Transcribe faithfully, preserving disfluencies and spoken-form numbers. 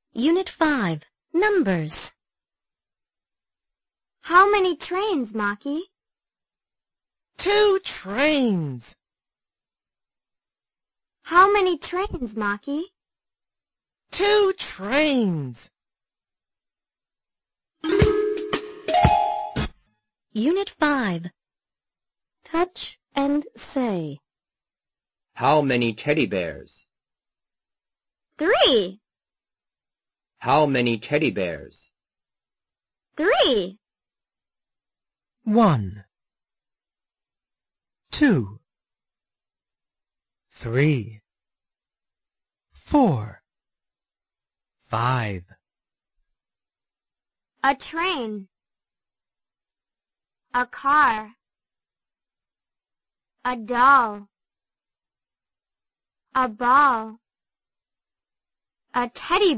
Unit five. Numbers. How many trains, Maki? Two trains. How many trains, Maki? Two trains. Unit five. Touch and say. How many teddy bears? Three. How many teddy bears? Three. One, two, three, four, five. A train. A car. A doll. A ball. A teddy